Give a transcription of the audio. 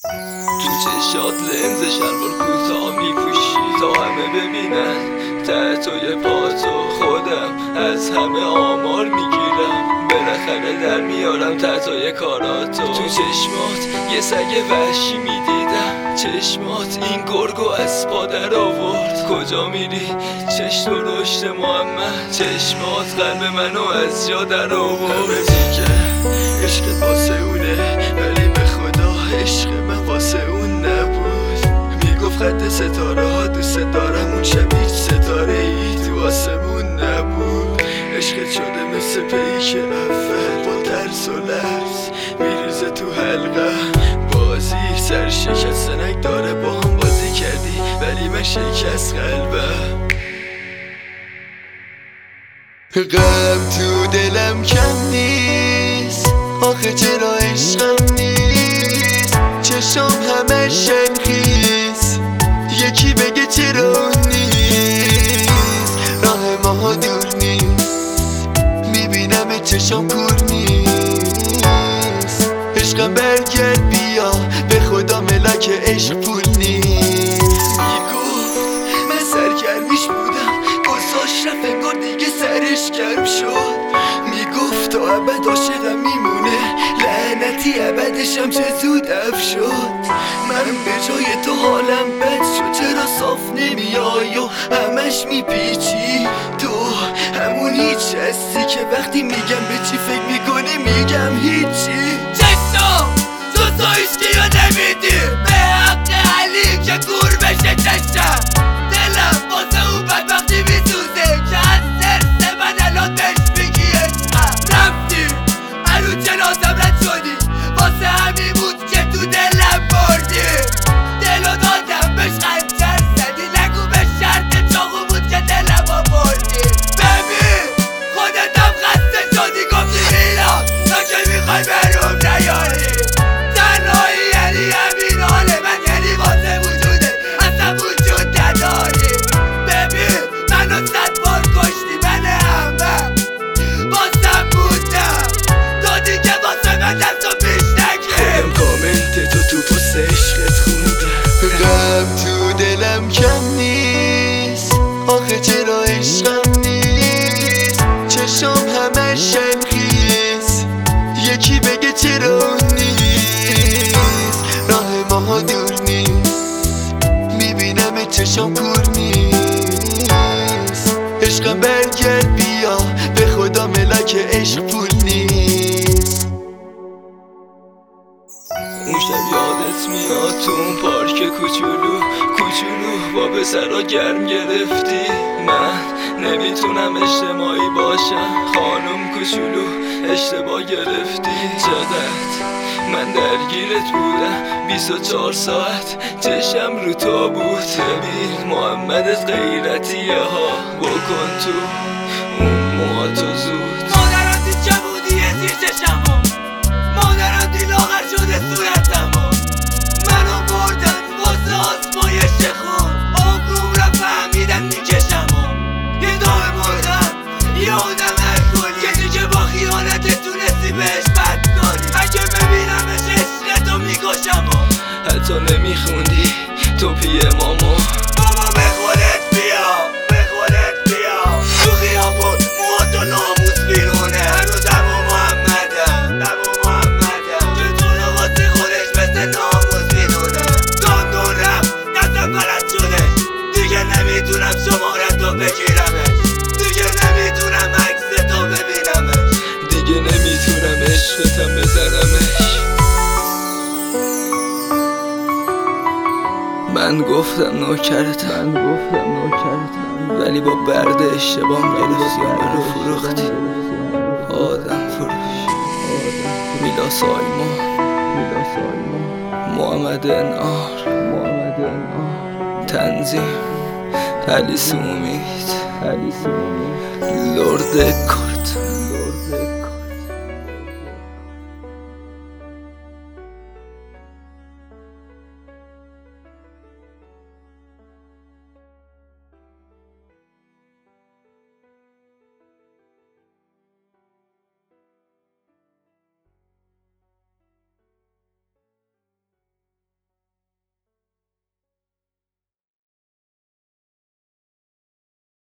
تو چشات لنز شلوار کوتاه میپوشی تا همه ببینن ته توی پاتو خودم از همه آمار میگیرم بالاخره در میارم تحتای کاراتو تو چشمات یه سگ وحشی میدیدم چشمات این گرگو از پا در آورد کجا میری چشم و رشد محمد چشمات قلب منو از جا در آورد دیگه عشقت واسه اونه ولی به خدا عشق من واسه اون نبود میگفت خط ستاره ها دوست دارم اون شب هیچ ستاره ای تو آسمون نبود عشقت شده مثل پیک اول با ترس و لرز میریزه تو حلقه بازی سر شکست داره با هم بازی کردی ولی من شکست قلبم غم تو دلم کم نیست آخه چرا عشقم نیست چشام همه شنخیز یکی بگه چرا نیست راه ما دور نیست میبینم چشام کور نیست عشقم برگرد بیا به خدا ملاک عشق پول نیست میگفت من سرگرمیش بودم گذاشت رفت انگار دیگه سرش گرم شد میگفت تا ابد عاشقم میمونه لعنتی ابدشم چه زود اف شد من به جای تو حالم بد شد چرا صاف نمیای و همش میپیچی تو همون هیچ هستی که وقتی میگم به چی فکر میکنی میگم هیچی چشم تو سایش که یا نمیدی به حق علی که گور بشه چشم دلم واسه اون بدبختی میسوزه که از سرس من الان بهش میگی رفتی هنو جنازم رد شدی واسه همین بود که تو دلم بردی دلو دادم بهش خنجر زدی نگو به شرط چاقو بود که دلم آوردی ببین خودتم خسته شدی گفتی اینا تا که میخوای برام نیاری تنهایی یعنی همین حال من یعنی واسه وجوده اصلا وجود نداری ببین منو 100 بار کشتی من همه بازم بودم تو دیگه واسه من دستو پیش نگیر خودم کامنت تو پست عشقت خوندم غم تو دلم کم نیست آخه چرا عشقم نیست چشام همه شنخیز یکی بگه چرا نیست راه ما دور نیست میبینم چشام کور نیست عشقم برگرد بیا به خدا ملاک عشق پول نیست اون شب یادت میاد تو اون پارک کوچولو با پسرا گرم گرفتی من نمیتونم اجتماعی باشم خانم کوچولو اشتباه گرفتی چقدر من درگیرت بودم 24 ساعت چشم رو تو بود ببین محمدت غیرتیه ها بکن تو اون موهاتو زود مادرم چه بودی زیر چشمو مادرم لاغر شده صورتمو منو بردن واسه آزمایش خون آبروم را فهمیدن میکشمو یه دام مردم یه آدم الکلی کسی که با خیانت تونستی بهش بد کنی اگه ببینمش عشقتو میکشمو حتی نمیخوندی تو پیه ماما بابا به خودت بیا تو خیابون موهاتو ناموس بیرونه هنوزم و محمدم که تو رو واسه خودش مثل ناموس میدونه دون رفت دستم غلط شده دیگه نمیتونم شمارتو بگیرمش دیگه نمیتونم عکستو ببینمش دیگه نمیتونم عشقتم بزنمش من گفتم نوکرتم ولی با برد اشتباه گرفتی و منو فروختی آدم فروش میلاس آیمان محمد انعار تنظیم علی سومید لرد کرد